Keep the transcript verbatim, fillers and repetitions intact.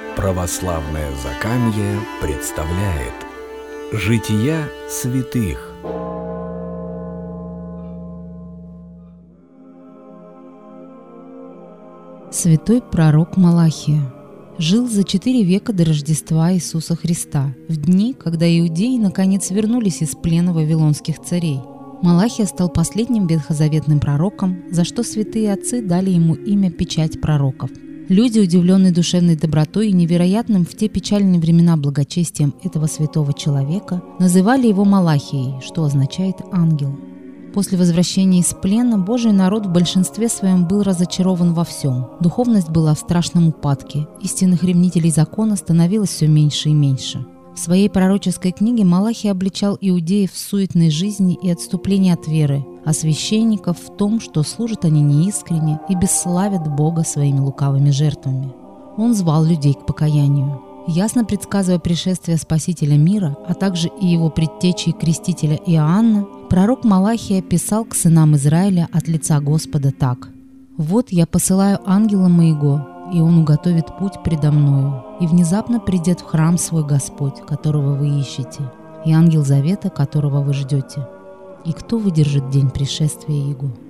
Православное Закамье представляет Жития святых. Святой пророк Малахия жил за четыре века до Рождества Иисуса Христа, в дни, когда иудеи наконец вернулись из плена вавилонских царей. Малахия стал последним ветхозаветным пророком, за что святые отцы дали ему имя «Печать пророков». Люди, удивленные душевной добротой и невероятным в те печальные времена благочестием этого святого человека, называли его Малахией, что означает «ангел». После возвращения из плена Божий народ в большинстве своем был разочарован во всем. Духовность была в страшном упадке, истинных ревнителей закона становилось все меньше и меньше. В своей пророческой книге Малахий обличал иудеев в суетной жизни и отступлении от веры, а священников в том, что служат они неискренне и бесславят Бога своими лукавыми жертвами. Он звал людей к покаянию. Ясно предсказывая пришествие Спасителя мира, а также и его предтечи и крестителя Иоанна, пророк Малахия писал к сынам Израиля от лица Господа так: «Вот я посылаю ангела моего, и он уготовит путь предо мною, и внезапно придет в храм свой Господь, которого вы ищете, и ангел завета, которого вы ждете. И кто выдержит день пришествия Его?»